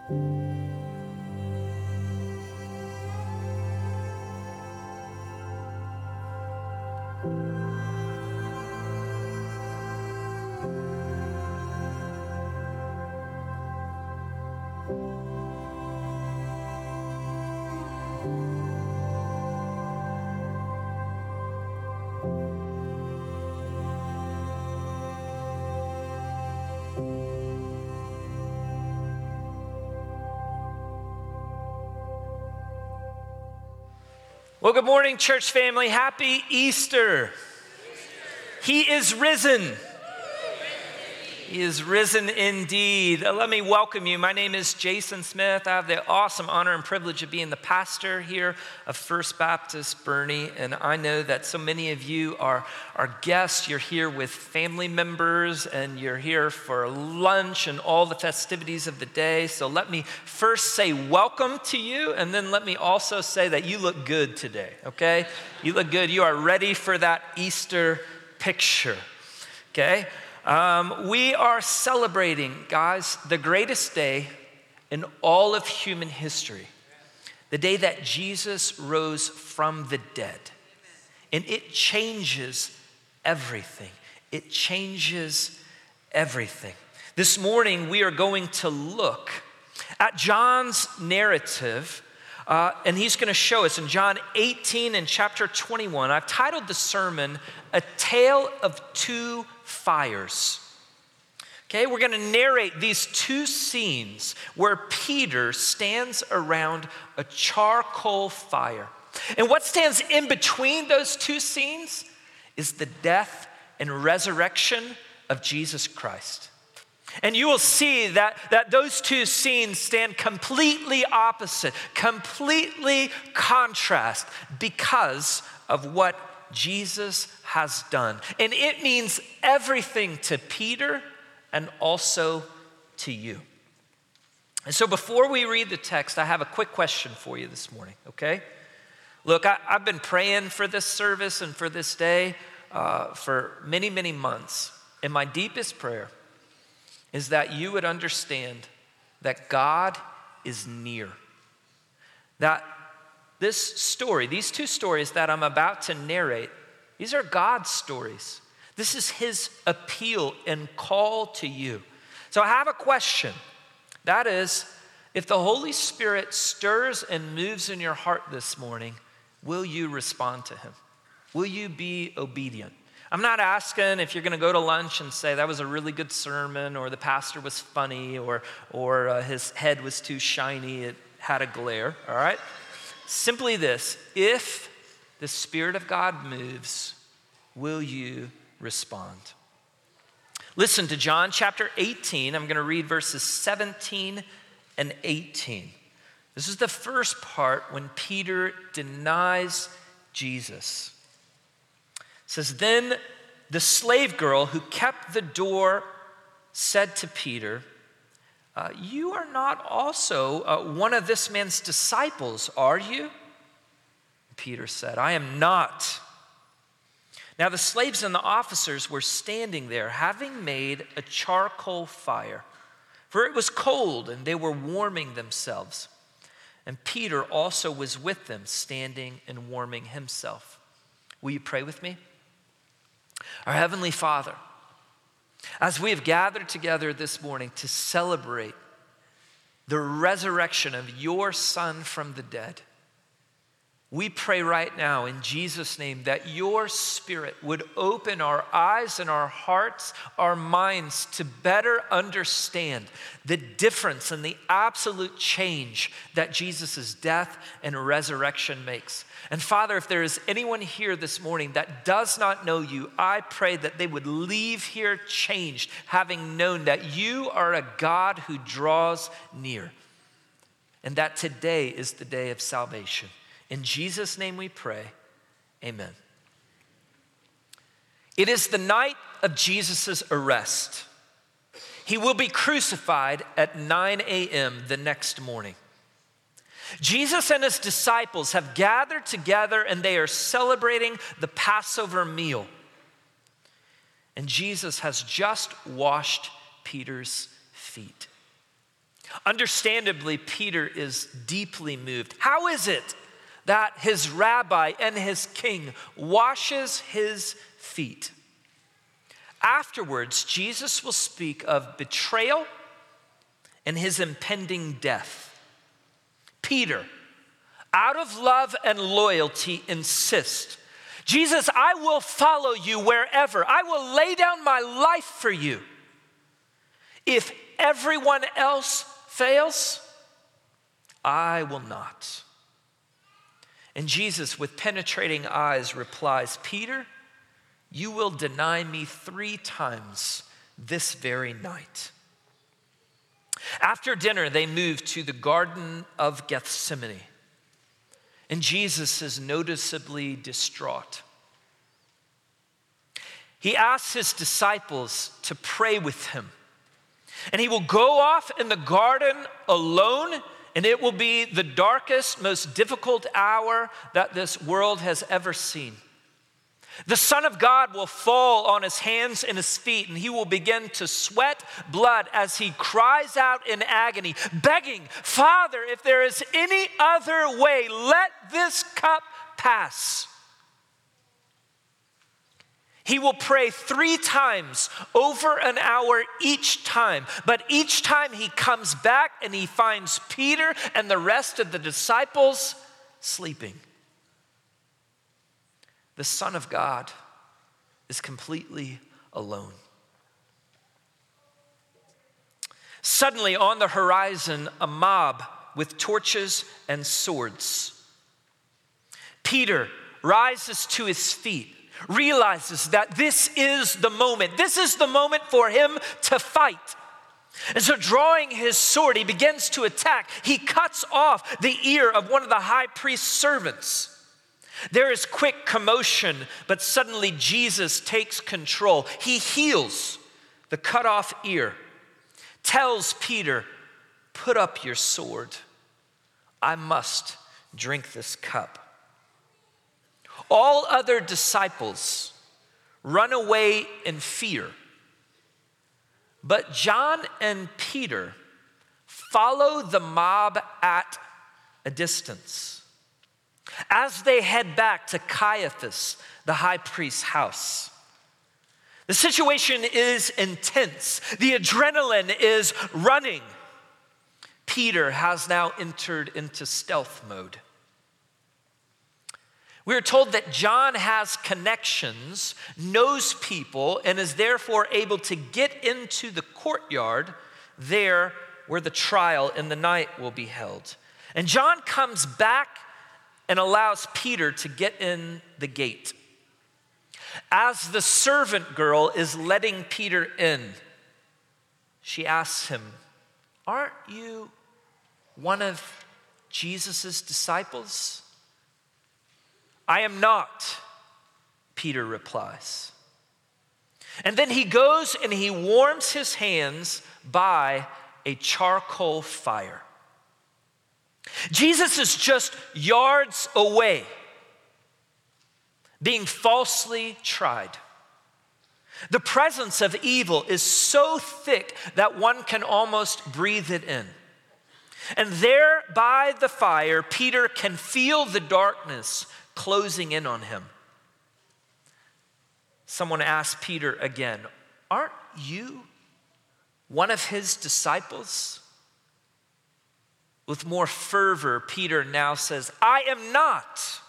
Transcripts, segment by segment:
Well, good morning, church family. Happy Easter. He is risen. He is risen indeed. Let me welcome you. My name is Jason Smith. I have the awesome honor and privilege of being the pastor here of First Baptist Boerne. And I know that so many of you are guests. You're here with family members and you're here for lunch and all the festivities of the day. So let me first say welcome to you. And then let me also say that you look good today, okay? You look good. You are ready for that Easter picture, okay? We are celebrating, guys, the greatest day in all of human history, the day that Jesus rose from the dead. And it changes everything. It changes everything. This morning, we are going to look at John's narrative, and he's going to show us in John 18 and chapter 21. I've titled the sermon, A Tale of Two Fires. Okay, we're going to narrate these two scenes where Peter stands around a charcoal fire. And what stands in between those two scenes is the death and resurrection of Jesus Christ. And you will see that those two scenes stand completely opposite, completely contrast because of what Jesus has done. And it means everything to Peter and also to you. And so before we read the text, I have a quick question for you this morning, okay? Look, I've been praying for this service and for this day for many, many months. And my deepest prayer is that you would understand that God is near. That this story, these two stories that I'm about to narrate, these are God's stories. This is his appeal and call to you. So I have a question. That is, if the Holy Spirit stirs and moves in your heart this morning, will you respond to him? Will you be obedient? I'm not asking if you're going to go to lunch and say that was a really good sermon, or the pastor was funny, or his head was too shiny, it had a glare, all right? Simply this: if the Spirit of God moves, will you respond? Listen to John chapter 18. I'm going to read verses 17 and 18. This is the first part when Peter denies Jesus. It says, "Then the slave girl who kept the door said to Peter, 'You are not also one of this man's disciples, are you?' Peter said, 'I am not.' Now the slaves and the officers were standing there, having made a charcoal fire, for it was cold and they were warming themselves. And Peter also was with them, standing and warming himself." Will you pray with me? Our Heavenly Father, as we have gathered together this morning to celebrate the resurrection of your Son from the dead, we pray right now in Jesus' name that your Spirit would open our eyes and our hearts, our minds, to better understand the difference and the absolute change that Jesus' death and resurrection makes. And Father, if there is anyone here this morning that does not know you, I pray that they would leave here changed, having known that you are a God who draws near, and that today is the day of salvation. In Jesus' name we pray, amen. It is the night of Jesus' arrest. He will be crucified at 9 a.m. the next morning. Jesus and his disciples have gathered together and they are celebrating the Passover meal. And Jesus has just washed Peter's feet. Understandably, Peter is deeply moved. How is it that his rabbi and his king washes his feet? Afterwards, Jesus will speak of betrayal and his impending death. Peter, out of love and loyalty, insists, Jesus, I will follow you wherever. I will lay down my life for you. If everyone else fails, I will not. And Jesus, with penetrating eyes, replies, Peter, you will deny me 3 times this very night. After dinner, they moved to the Garden of Gethsemane. And Jesus is noticeably distraught. He asks his disciples to pray with him. And he will go off in the garden alone, and it will be the darkest, most difficult hour that this world has ever seen. The Son of God will fall on his hands and his feet, and he will begin to sweat blood as he cries out in agony, begging, Father, if there is any other way, let this cup pass. He will pray 3 times over an hour each time, but each time he comes back and he finds Peter and the rest of the disciples sleeping. The Son of God is completely alone. Suddenly on the horizon, a mob with torches and swords. Peter rises to his feet, realizes that this is the moment. This is the moment for him to fight. And so drawing his sword, he begins to attack. He cuts off the ear of one of the high priest's servants. There is quick commotion, but suddenly Jesus takes control. He heals the cut off ear, tells Peter, put up your sword. I must drink this cup. All other disciples run away in fear, but John and Peter follow the mob at a distance. As they head back to Caiaphas, the high priest's house, the situation is intense. The adrenaline is running. Peter has now entered into stealth mode. We are told that John has connections, knows people, and is therefore able to get into the courtyard there where the trial in the night will be held. And John comes back and allows Peter to get in the gate. As the servant girl is letting Peter in, she asks him, aren't you one of Jesus' disciples? I am not, Peter replies. And then he goes and he warms his hands by a charcoal fire. Jesus is just yards away, being falsely tried. The presence of evil is so thick that one can almost breathe it in. And there by the fire, Peter can feel the darkness closing in on him. Someone asked Peter again, aren't you one of his disciples? With more fervor, Peter now says, I am not.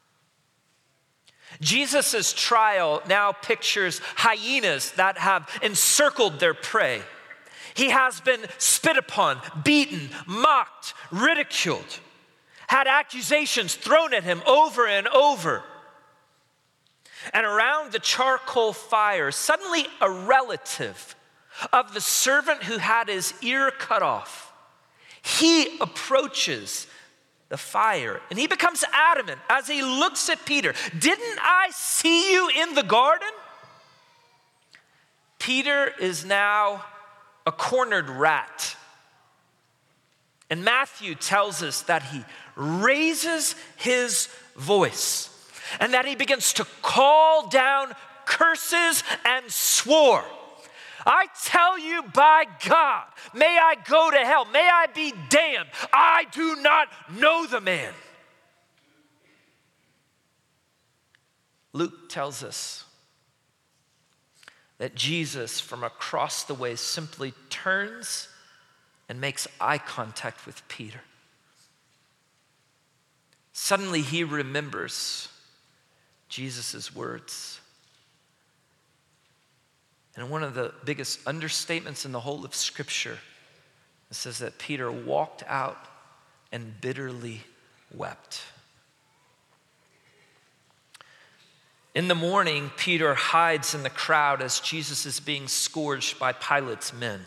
Jesus' trial now pictures hyenas that have encircled their prey. He has been spit upon, beaten, mocked, ridiculed, had accusations thrown at him over and over. And around the charcoal fire, suddenly a relative of the servant who had his ear cut off, he approaches the fire and he becomes adamant as he looks at Peter. Didn't I see you in the garden? Peter is now a cornered rat. And Matthew tells us that he raises his voice and that he begins to call down curses and swore. I tell you by God, may I go to hell, may I be damned. I do not know the man. Luke tells us that Jesus from across the way simply turns and makes eye contact with Peter. Suddenly he remembers Jesus' words. And one of the biggest understatements in the whole of Scripture, it says that Peter walked out and bitterly wept. In the morning, Peter hides in the crowd as Jesus is being scourged by Pilate's men.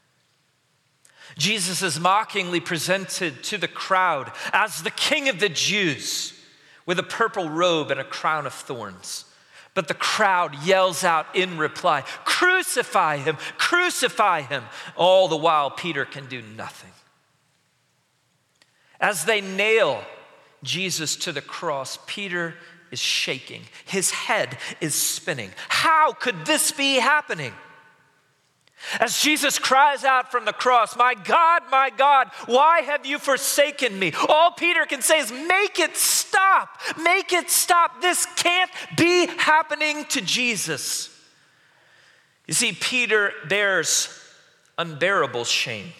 Jesus is mockingly presented to the crowd as the King of the Jews with a purple robe and a crown of thorns. But the crowd yells out in reply, "Crucify him, crucify him." All the while, Peter can do nothing. As they nail Jesus to the cross, Peter is shaking. His head is spinning. How could this be happening? As Jesus cries out from the cross, my God, why have you forsaken me?" All Peter can say is, "Make it stop. Make it stop. This can't be happening to Jesus." You see, Peter bears unbearable shame.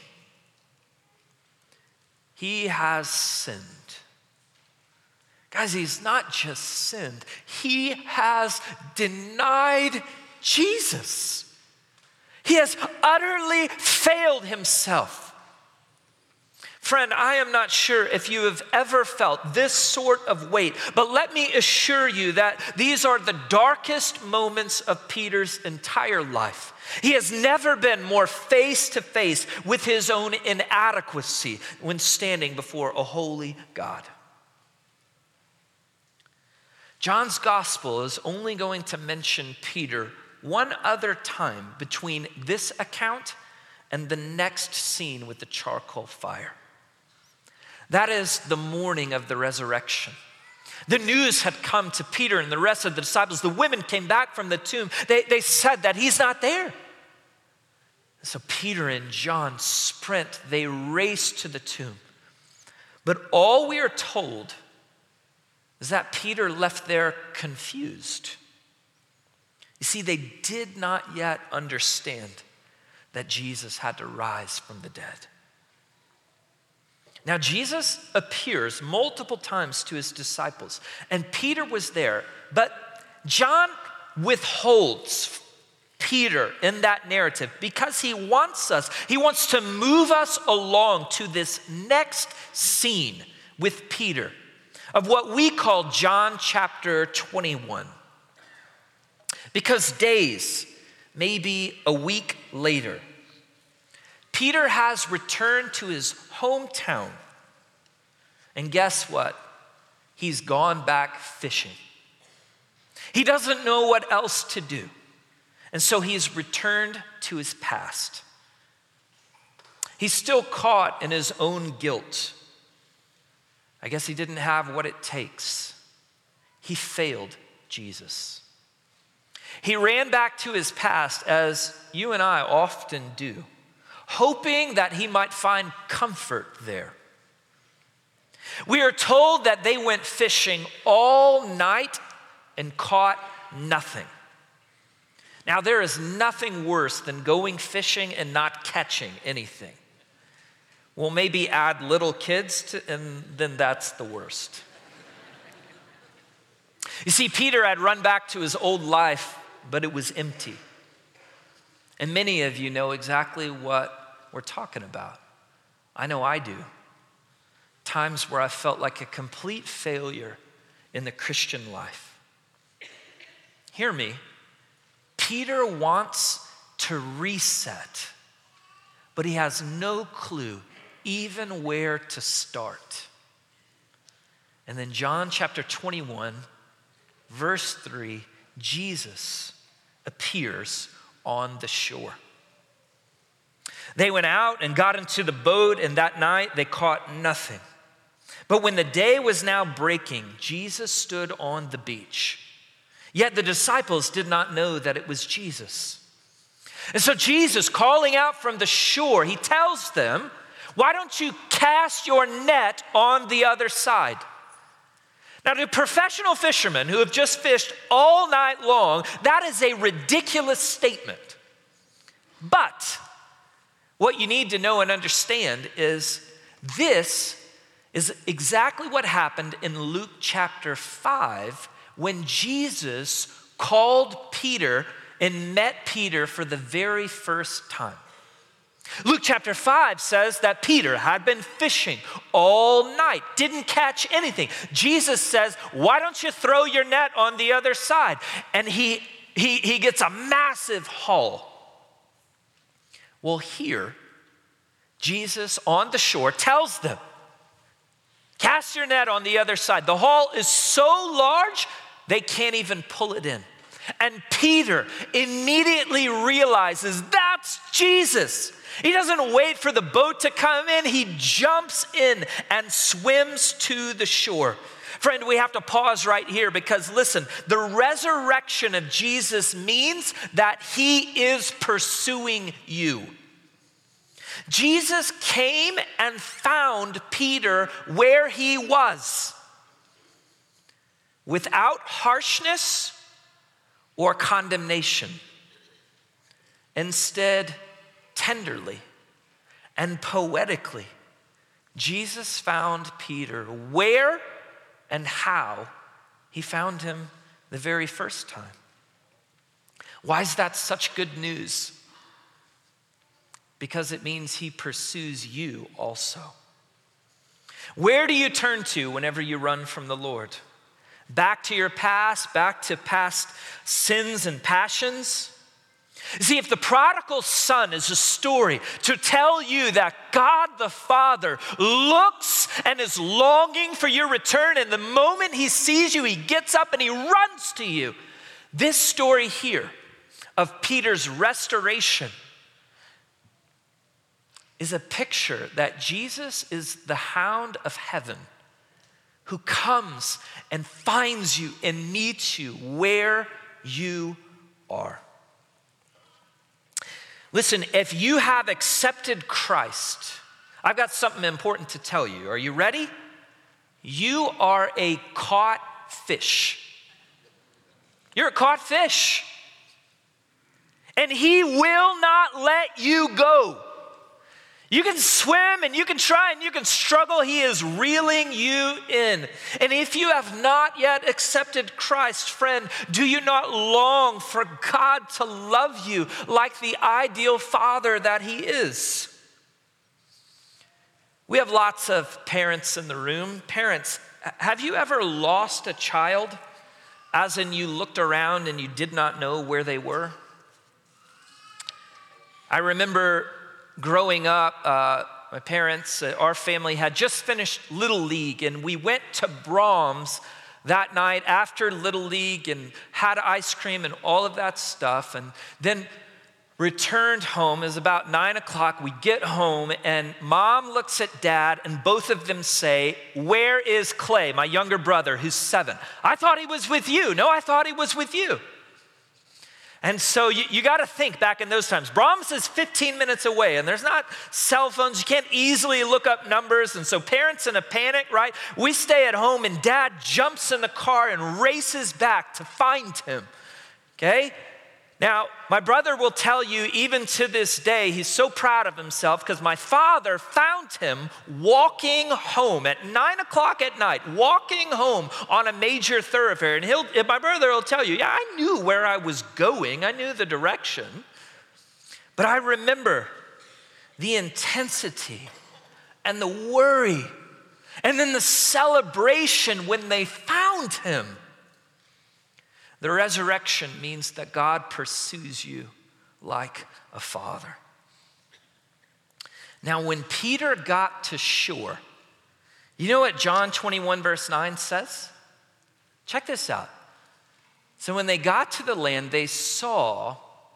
He has sinned. Guys, he's not just sinned, he has denied Jesus. He has utterly failed himself. Friend, I am not sure if you have ever felt this sort of weight, but let me assure you that these are the darkest moments of Peter's entire life. He has never been more face to face with his own inadequacy when standing before a holy God. John's gospel is only going to mention Peter one other time between this account and the next scene with the charcoal fire. That is the morning of the resurrection. The news had come to Peter and the rest of the disciples. The women came back from the tomb. They said that he's not there. So Peter and John sprint. They race to the tomb. But all we are told is that Peter left there confused. You see, they did not yet understand that Jesus had to rise from the dead. Now, Jesus appears multiple times to his disciples, and Peter was there, but John withholds Peter in that narrative because he wants to move us along to this next scene with Peter of what we call John chapter 21. Because days, maybe a week later, Peter has returned to his hometown. And guess what? He's gone back fishing. He doesn't know what else to do. And so he's returned to his past. He's still caught in his own guilt. I guess he didn't have what it takes. He failed Jesus. He ran back to his past, as you and I often do, hoping that he might find comfort there. We are told that they went fishing all night and caught nothing. Now, there is nothing worse than going fishing and not catching anything. Well, maybe add little kids and then that's the worst. You see, Peter had run back to his old life, but it was empty. And many of you know exactly what we're talking about. I know I do. Times where I felt like a complete failure in the Christian life. Hear me. Peter wants to reset, but he has no clue even where to start. And then John chapter 21, verse 3, Jesus appears on the shore. They went out and got into the boat, and that night they caught nothing. But when the day was now breaking, Jesus stood on the beach. Yet the disciples did not know that it was Jesus. And so Jesus, calling out from the shore, he tells them, why don't you cast your net on the other side? Now, to professional fishermen who have just fished all night long, that is a ridiculous statement. But what you need to know and understand is this is exactly what happened in Luke chapter 5 when Jesus called Peter and met Peter for the very first time. Luke chapter 5 says that Peter had been fishing all night, didn't catch anything. Jesus says, why don't you throw your net on the other side? And he gets a massive haul. Well, here, Jesus on the shore tells them, cast your net on the other side. The haul is so large, they can't even pull it in. And Peter immediately realizes that's Jesus. He doesn't wait for the boat to come in. He jumps in and swims to the shore. Friend, we have to pause right here because listen, the resurrection of Jesus means that he is pursuing you. Jesus came and found Peter where he was, without harshness or condemnation. Instead, tenderly and poetically, Jesus found Peter where and how he found him the very first time. Why is that such good news? Because it means he pursues you also. Where do you turn to whenever you run from the Lord? Back to your past, back to past sins and passions? See, if the prodigal son is a story to tell you that God the Father looks and is longing for your return, and the moment he sees you, he gets up and he runs to you. This story here of Peter's restoration is a picture that Jesus is the hound of heaven who comes and finds you and meets you where you are. Listen, if you have accepted Christ, I've got something important to tell you. Are you ready? You are a caught fish. You're a caught fish. And he will not let you go. You can swim and you can try and you can struggle. He is reeling you in. And if you have not yet accepted Christ, friend, do you not long for God to love you like the ideal father that he is? We have lots of parents in the room. Parents, have you ever lost a child, as in you looked around and you did not know where they were? I remember growing up, my parents, our family had just finished Little League, and we went to Brahms that night after Little League and had ice cream and all of that stuff, and then returned home. It was about 9 o'clock. We get home, and Mom looks at Dad, and both of them say, "Where is Clay, my younger brother, who's 7? I thought he was with you. No, I thought he was with you." And so you got to think back in those times. Brahms is 15 minutes away, and there's not cell phones. You can't easily look up numbers. And so parents in a panic, right? We stay at home, and Dad jumps in the car and races back to find him, okay? Now, my brother will tell you, even to this day, he's so proud of himself because my father found him walking home at 9 o'clock at night, walking home on a major thoroughfare. And my brother will tell you, yeah, I knew where I was going. I knew the direction. But I remember the intensity and the worry and then the celebration when they found him. The resurrection means that God pursues you like a father. Now, when Peter got to shore, you know what John 21 verse 9 says? Check this out. So when they got to the land, they saw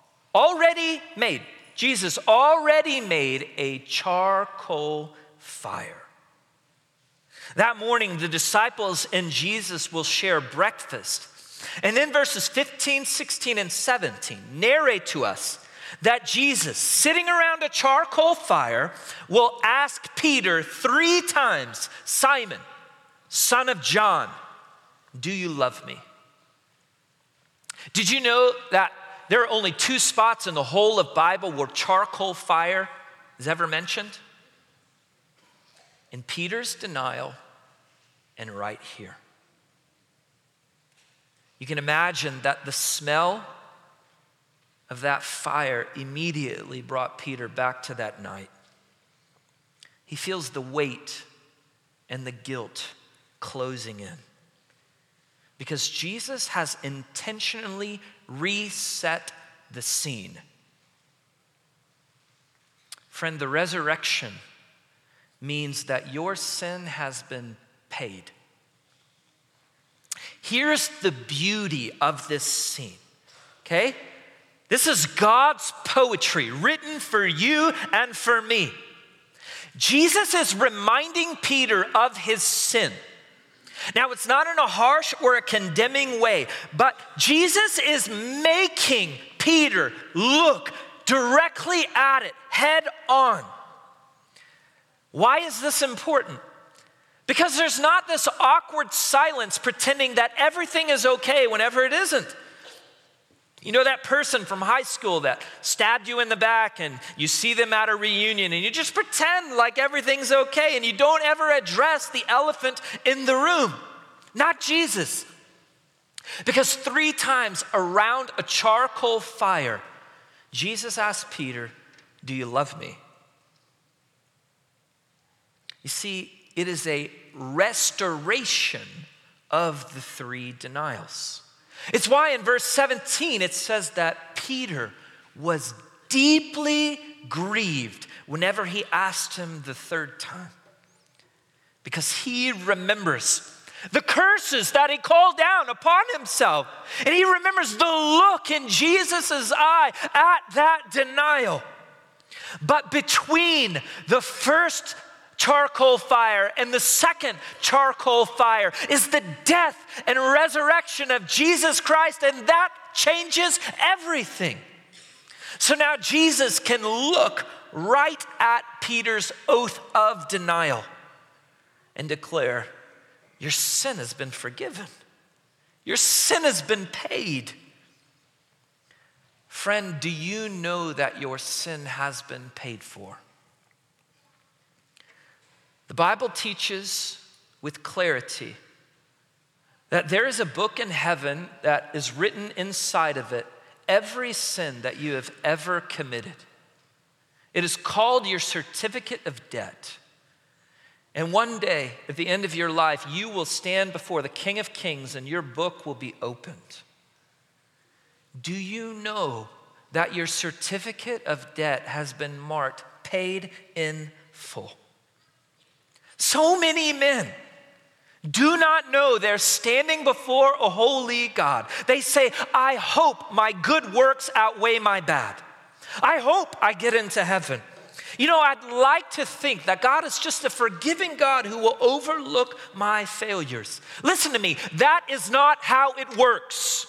Jesus already made a charcoal fire. That morning, the disciples and Jesus will share breakfast. And then verses 15, 16, and 17 narrate to us that Jesus, sitting around a charcoal fire, will ask Peter 3 times, Simon, son of John, do you love me? Did you know that there are only 2 spots in the whole of Bible where charcoal fire is ever mentioned? In Peter's denial and right here. You can imagine that the smell of that fire immediately brought Peter back to that night. He feels the weight and the guilt closing in because Jesus has intentionally reset the scene. Friend, the resurrection means that your sin has been paid. Here's the beauty of this scene, okay? This is God's poetry written for you and for me. Jesus is reminding Peter of his sin. Now, it's not in a harsh or a condemning way, but Jesus is making Peter look directly at it, head on. Why is this important? Because there's not this awkward silence pretending that everything is okay whenever it isn't. You know that person from high school that stabbed you in the back and you see them at a reunion and you just pretend like everything's okay and you don't ever address the elephant in the room. Not Jesus. Because 3 times around a charcoal fire, Jesus asked Peter, do you love me? You see, it is a restoration of the 3 denials. It's why in verse 17 it says that Peter was deeply grieved whenever he asked him the 3rd time. Because he remembers the curses that he called down upon himself. And he remembers the look in Jesus' eye at that denial. But between the first charcoal fire and the second charcoal fire is the death and resurrection of Jesus Christ, and that changes everything. So now Jesus can look right at Peter's oath of denial and declare, your sin has been forgiven. Your sin has been paid. Friend, do you know that your sin has been paid for? The Bible teaches with clarity that there is a book in heaven that is written inside of it, every sin that you have ever committed. It is called your certificate of debt. And one day, at the end of your life, you will stand before the King of Kings and your book will be opened. Do you know that your certificate of debt has been marked, paid in full? So many men do not know they're standing before a holy God. They say, I hope my good works outweigh my bad. I hope I get into heaven. You know, I'd like to think that God is just a forgiving God who will overlook my failures. Listen to me, that is not how it works.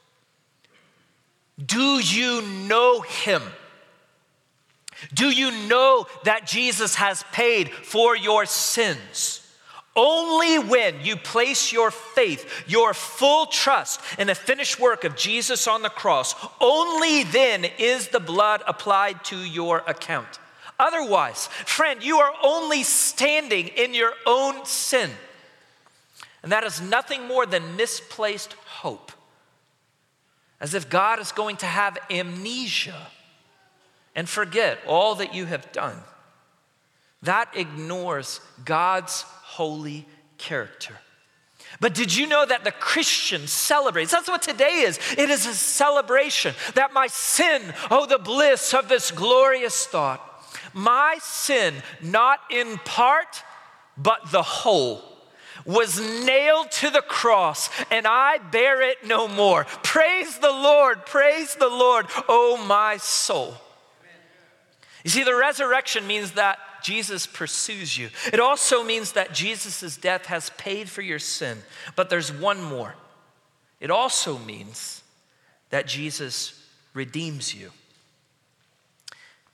Do you know him? Do you know that Jesus has paid for your sins? Only when you place your faith, your full trust in the finished work of Jesus on the cross, only then is the blood applied to your account. Otherwise, friend, you are only standing in your own sin. And that is nothing more than misplaced hope. As if God is going to have amnesia and forget all that you have done. That ignores God's holy character. But did you know that the Christian celebrates? That's what today is. It is a celebration that my sin, oh, the bliss of this glorious thought. My sin, not in part, but the whole, was nailed to the cross, and I bear it no more. Praise the Lord, oh my soul. You see, the resurrection means that Jesus pursues you. It also means that Jesus' death has paid for your sin. But there's one more. It also means that Jesus redeems you.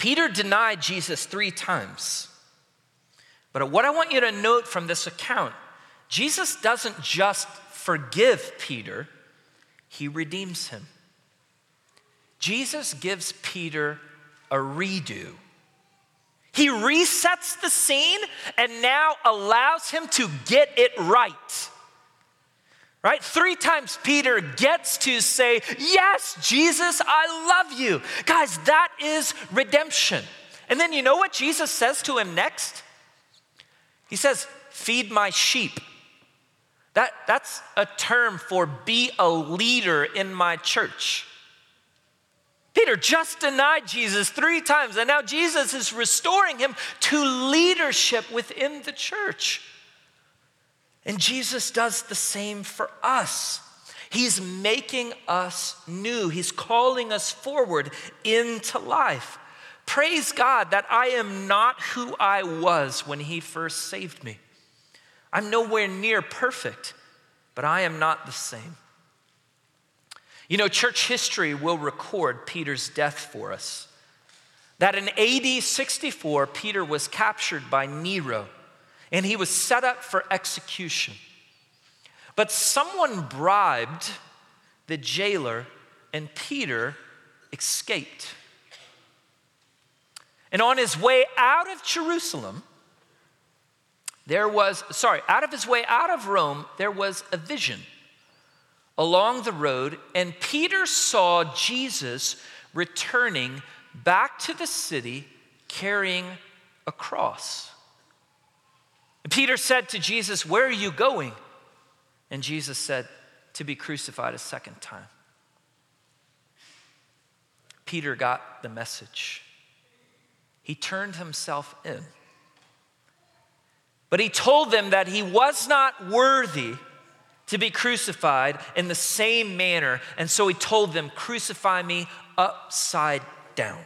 Peter denied Jesus 3 times. But what I want you to note from this account, Jesus doesn't just forgive Peter, he redeems him. Jesus gives Peter a redo. He resets the scene and now allows him to get it right. Right? 3 times Peter gets to say, yes, Jesus, I love you. Guys, that is redemption. And then you know what Jesus says to him next? He says, feed my sheep. That's a term for be a leader in my church. Peter just denied Jesus 3 times, and now Jesus is restoring him to leadership within the church. And Jesus does the same for us. He's making us new. He's calling us forward into life. Praise God that I am not who I was when he first saved me. I'm nowhere near perfect, but I am not the same. You know, church history will record Peter's death for us. That in AD 64, Peter was captured by Nero, and he was set up for execution. But someone bribed the jailer, and Peter escaped. And on his way out of Jerusalem, out of his way out of Rome, there was a vision along the road, and Peter saw Jesus returning back to the city carrying a cross. And Peter said to Jesus, "Where are you going?" And Jesus said, "To be crucified a second time." Peter got the message. He turned himself in. But he told them that he was not worthy to be crucified in the same manner. And so he told them, "Crucify me upside down."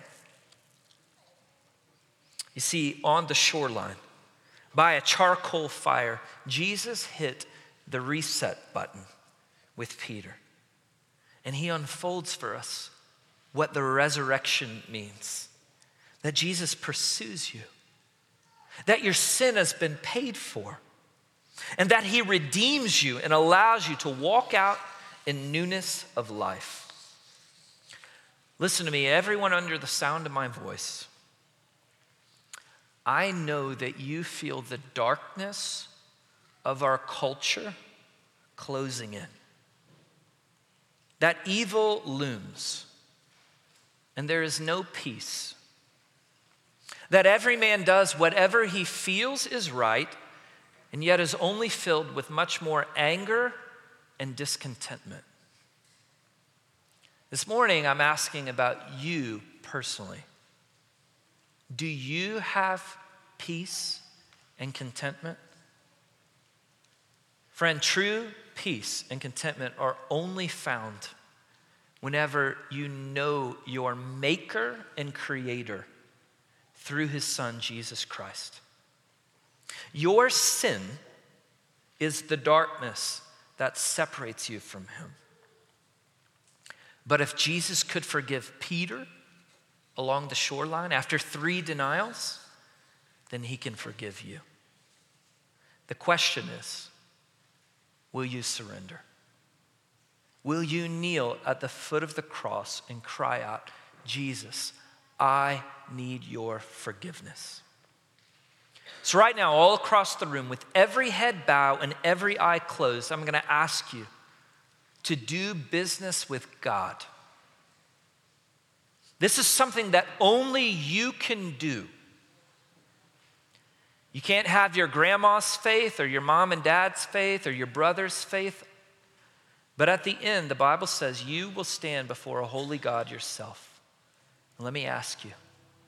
You see, on the shoreline, by a charcoal fire, Jesus hit the reset button with Peter. And he unfolds for us what the resurrection means. That Jesus pursues you. That your sin has been paid for. And that he redeems you and allows you to walk out in newness of life. Listen to me, everyone under the sound of my voice. I know that you feel the darkness of our culture closing in. That evil looms, and there is no peace. That every man does whatever he feels is right, and yet is only filled with much more anger and discontentment. This morning, I'm asking about you personally. Do you have peace and contentment? Friend, true peace and contentment are only found whenever you know your maker and creator through his son, Jesus Christ. Your sin is the darkness that separates you from him. But if Jesus could forgive Peter along the shoreline after 3 denials, then he can forgive you. The question is, will you surrender? Will you kneel at the foot of the cross and cry out, "Jesus, I need your forgiveness"? So right now, all across the room, with every head bowed and every eye closed, I'm going to ask you to do business with God. This is something that only you can do. You can't have your grandma's faith or your mom and dad's faith or your brother's faith. But at the end, the Bible says you will stand before a holy God yourself. Let me ask you,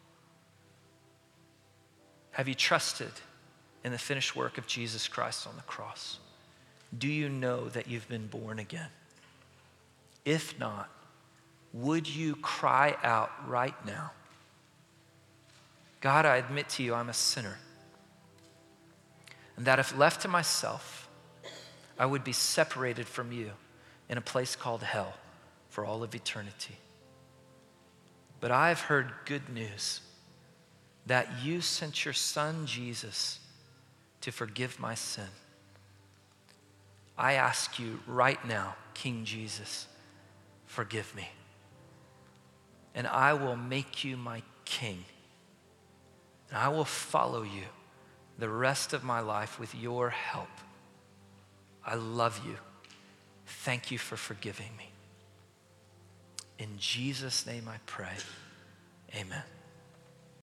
have you trusted in the finished work of Jesus Christ on the cross? Do you know that you've been born again? If not, would you cry out right now, "God, I admit to you I'm a sinner, and that if left to myself, I would be separated from you in a place called hell for all of eternity. But I've heard good news that you sent your son, Jesus, to forgive my sin. I ask you right now, King Jesus, forgive me. And I will make you my king. And I will follow you the rest of my life with your help. I love you. Thank you for forgiving me. In Jesus' name I pray. Amen.